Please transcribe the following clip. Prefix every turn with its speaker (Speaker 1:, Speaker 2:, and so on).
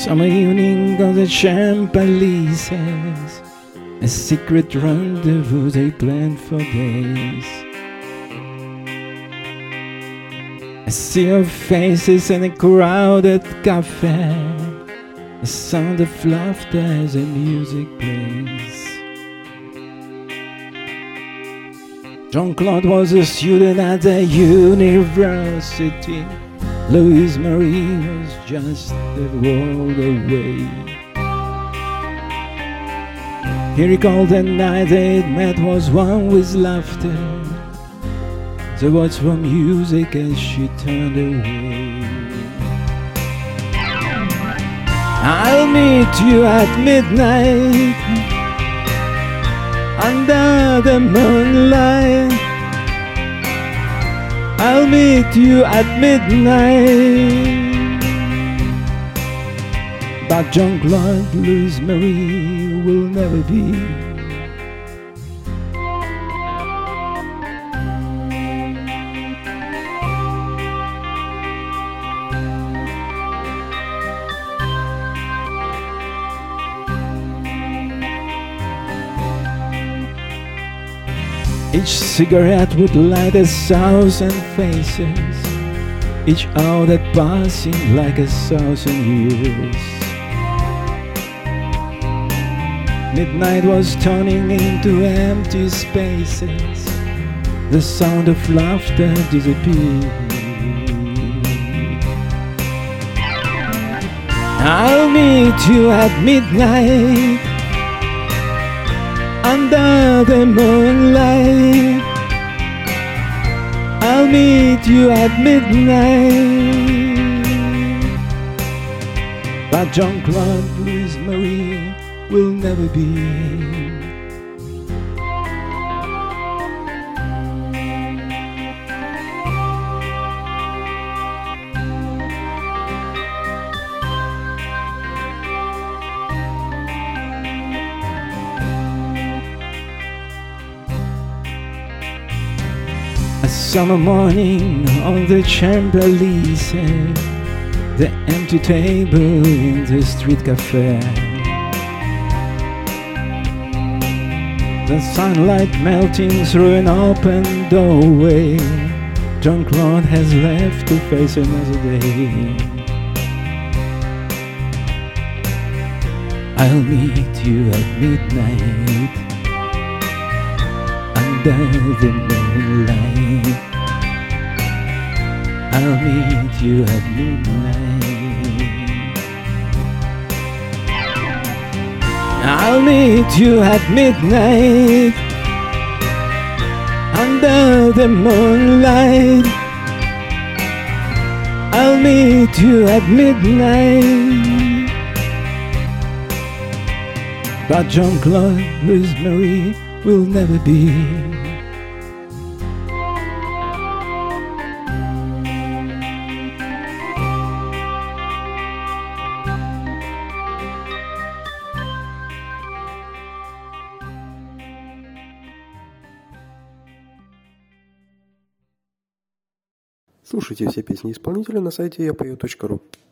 Speaker 1: Summer evening on the Champs-Élysées, a secret rendezvous they planned for days. A sea of faces in a crowded cafe, a sound of laughter as the music plays. Jean-Claude was a student at the university. Louise Marie was just a world away. He recalled the night they'd met was one with laughter, the words from music as she turned away. I'll meet you at midnight under the moonlight. I'll meet you at midnight. But Jean-Claude, Louise Marie will never be. Each cigarette would light 1,000 faces, each hour that passed seemed like 1,000 years. Midnight was turning into empty spaces, the sound of laughter disappeared. I'll meet you at midnight under the moonlight. I'll meet you at midnight. But Jean-Claude, Louise Marie will never be. A summer morning on the Champs-Élysées, the empty table in the street cafe, the sunlight melting through an open doorway. Jean-Claude has left to face another day. I'll meet you at midnight under the moonlight. I'll meet you at midnight. I'll meet you at midnight under the moonlight. I'll meet you at midnight. But Jean-Claude, Louise Marie will never be.
Speaker 2: Слушайте все песни исполнителя на сайте yapoyu.ru.